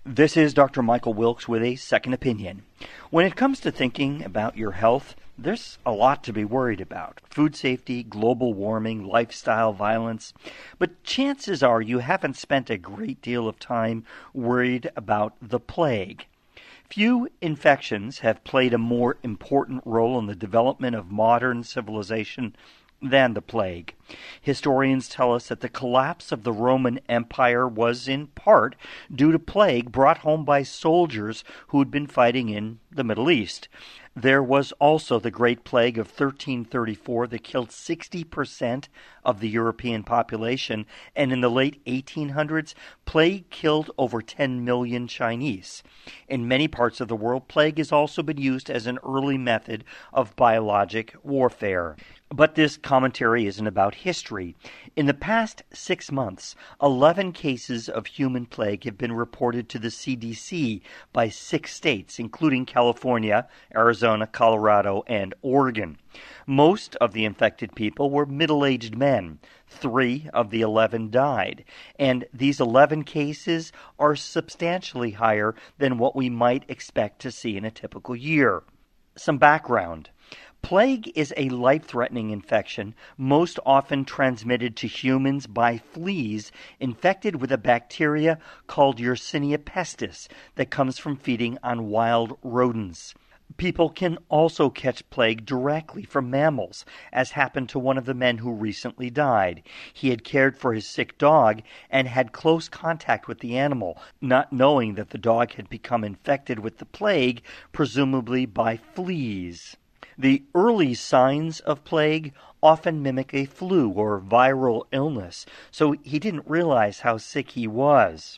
This is Dr. Michael Wilkes with a second opinion. When it comes to thinking about your health, there's a lot to be worried about. Food safety, global warming, lifestyle violence. But chances are you haven't spent a great deal of time worried about the plague. Few infections have played a more important role in the development of modern civilization than the plague. Historians tell us that the collapse of the Roman Empire was in part due to plague brought home by soldiers who had been fighting in the Middle East. There was also the Great Plague of 1334 that killed 60% of the European population, and in the late 1800s, plague killed over 10 million Chinese. In many parts of the world, plague has also been used as an early method of biologic warfare. But this commentary isn't about history. In the past 6 months, 11 cases of human plague have been reported to the CDC by 6 states, including California, Arizona, Colorado, and Oregon. Most of the infected people were middle-aged men. 3 of the 11 died, and these 11 cases are substantially higher than what we might expect to see in a typical year. Some background. Plague is a life-threatening infection, most often transmitted to humans by fleas infected with a bacteria called Yersinia pestis that comes from feeding on wild rodents. People can also catch plague directly from mammals, as happened to one of the men who recently died. He had cared for his sick dog and had close contact with the animal, not knowing that the dog had become infected with the plague, presumably by fleas. The early signs of plague often mimic a flu or viral illness, so he didn't realize how sick he was.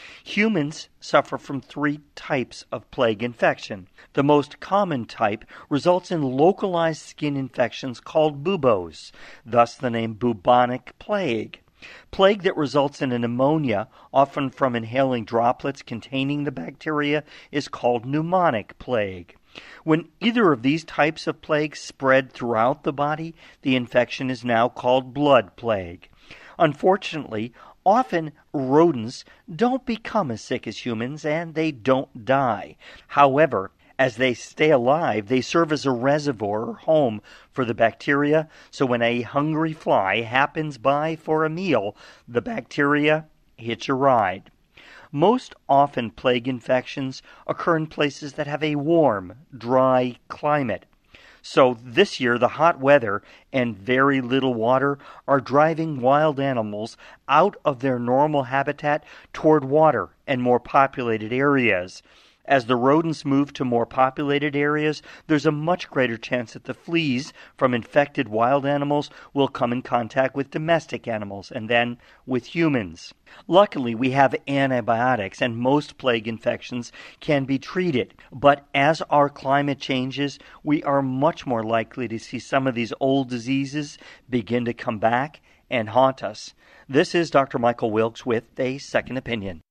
Humans suffer from 3 types of plague infection. The most common type results in localized skin infections called buboes, thus the name bubonic plague. Plague that results in a pneumonia, often from inhaling droplets containing the bacteria, is called pneumonic plague. When either of these types of plague spread throughout the body, the infection is now called blood plague. Unfortunately, often rodents don't become as sick as humans and they don't die. However, as they stay alive, they serve as a reservoir or home for the bacteria, so when a hungry fly happens by for a meal, the bacteria hitch a ride. Most often plague infections occur in places that have a warm, dry climate. So this year, the hot weather and very little water are driving wild animals out of their normal habitat toward water and more populated areas. As the rodents move to more populated areas, there's a much greater chance that the fleas from infected wild animals will come in contact with domestic animals and then with humans. Luckily, we have antibiotics and most plague infections can be treated. But as our climate changes, we are much more likely to see some of these old diseases begin to come back and haunt us. This is Dr. Michael Wilkes with a second opinion.